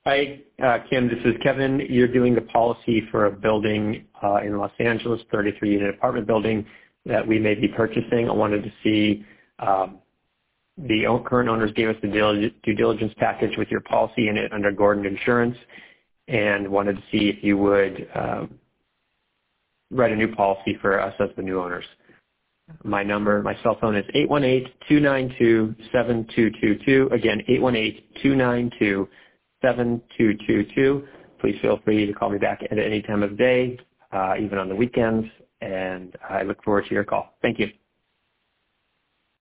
Hi, Kim. This is Kevin. You're doing the policy for a building in Los Angeles, 33-unit apartment building that we may be purchasing. I wanted to see the current owners gave us the due diligence package with your policy in it under Gordon Insurance, and wanted to see if you would write a new policy for us as the new owners. My cell phone is 818-292-7222. Again, 818-292-7222. Please feel free to call me back at any time of day, even on the weekends, and I look forward to your call. Thank you.